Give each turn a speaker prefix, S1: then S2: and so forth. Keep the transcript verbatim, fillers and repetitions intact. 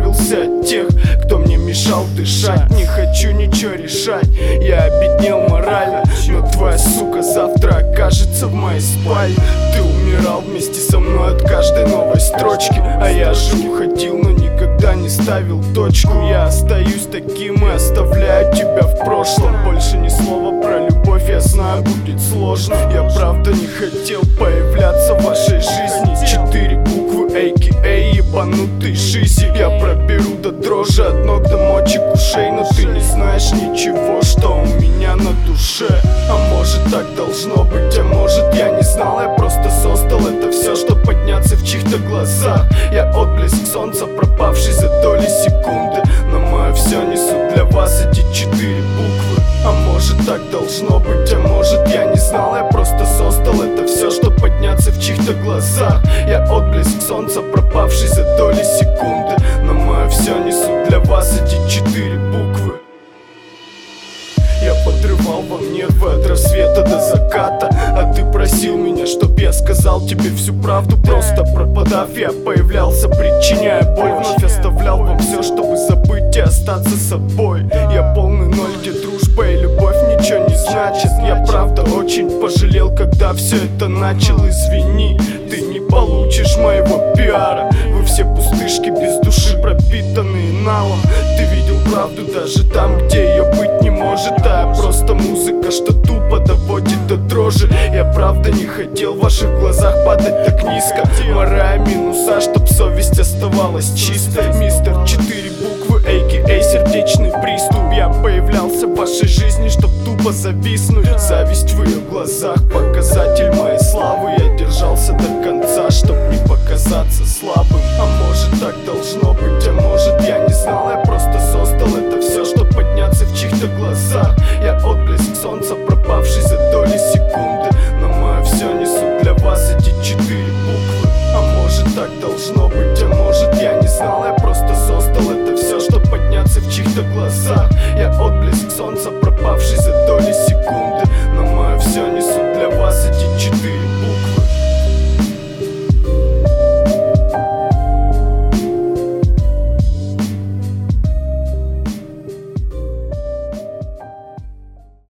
S1: избавился от тех, кто мне мешал дышать. Не хочу ничего решать, я обеднел морально, но твоя сука завтра окажется в моей спальне. Ты умирал вместе со мной от каждой новой строчки, а я же уходил, но никогда не ставил точку. Я остаюсь таким и оставляю тебя в прошлом. Больше ни слова про любовь, я знаю, будет сложно. Я правда не хотел появляться в вашей жизни. Четыре буквы, а ка а ебанутый шизи. Я проберу до дрожи от ног до мочек ушей, но ты не знаешь ничего, что у меня на душе. А может так должно быть, а может я не знал. Я просто создал это все, чтобы подняться в чьих-то глазах. Я отблеск солнца, пропавший за доли секунды, но мое все несут для вас эти четыре буквы. А может так должно быть, а может я не знал. Я просто создал это все, чтобы подняться в чьих-то глазах. Я отблеск солнца, пропавший за доли секунды, но мое все несут для вас эти четыре буквы. Я подрывал вам нервы от рассвета до заката, а ты просил меня, чтоб я сказал тебе всю правду. Просто пропадав, я появлялся, причиняя боль. Вновь оставлял вам все, чтобы забыть и остаться собой. Я полный ноль, где дружба и любовь ничего не значит. Я правда очень пожалел, когда все это начал. Извини, ты не получишь моего пиара. Вы все пустышки без души, пропитанные налом. Ты видел правду даже там, где ее быть не может. А просто музыка, что тупо доводит до дрожи. Я правда не хотел в ваших глазах падать так низко, морая минуса, чтоб совесть оставалась чистой. Мистер четыре буквы, а ка а сердечный приступ. Я появлялся в вашей жизни, чтоб тупо зависнуть. Зависть в ее глазах, показатель моей славы. Я держался до конца, чтоб не показаться слабым. А может так должно